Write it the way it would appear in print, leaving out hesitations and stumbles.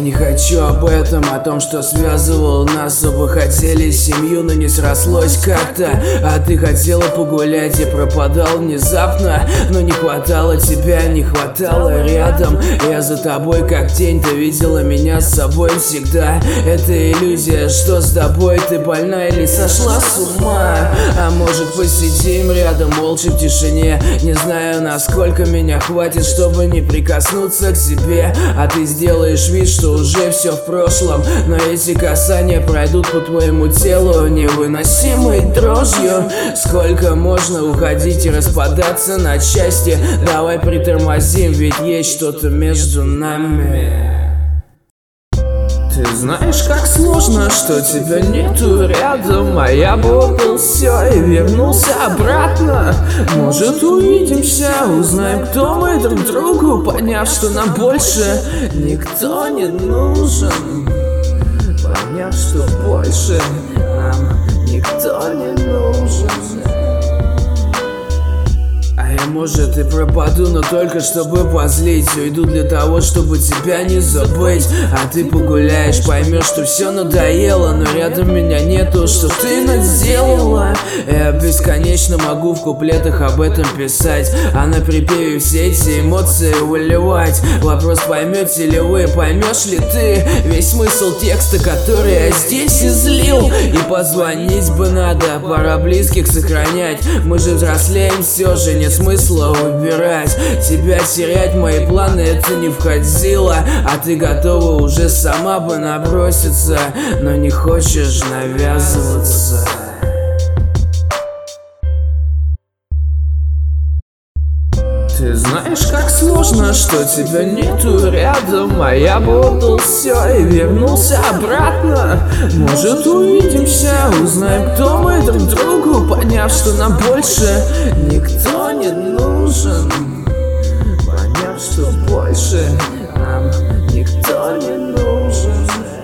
не хочу об этом, о том, что связывало нас. Оба хотели семью, но не срослось как-то. А ты хотела погулять и пропадал внезапно. Но не хватало тебя, не хватало рядом. Я за тобой как тень, ты видела меня с собой всегда. Это иллюзия, что с тобой, ты больна или сошла с ума? А может посидим рядом молча в тишине? Не знаю, насколько меня хватит, чтобы не прикоснуться к себе. А ты сделаешь вид, что уже все в прошлом. Но эти касания пройдут по твоему телу невыносимой дрожью. Сколько можно уходить и распадаться на части? Давай притормозим, ведь есть что-то между нами. Ты знаешь, как сложно, что тебя нету рядом. А я бы отдал все и вернулся обратно. Может, увидимся, узнаем, кто мы друг другу, поняв, что нам больше никто не нужен. Поняв, что больше нам никто не нужен. Может и пропаду, но только чтобы позлить. Уйду для того, чтобы тебя не забыть. А ты погуляешь, поймешь, что все надоело. Но рядом меня нету, что ты наделала. Я бесконечно могу в куплетах об этом писать, а на припеве все эти эмоции выливать. Вопрос, поймете ли вы, поймешь ли ты весь смысл текста, который я здесь излил. И позвонить бы надо, пора близких сохранять. Мы же взрослеем, все же нет смысла выбирать. Тебя терять в мои планы это не входило. А ты готова уже сама бы наброситься, но не хочешь навязываться. Ты знаешь, как сложно, что тебя нету рядом. А я бы отдал все и вернулся обратно. Может, увидимся, узнаем, кто мы друг другу, поняв, что нам больше никто не нужен. Поняв, что больше нам никто не нужен.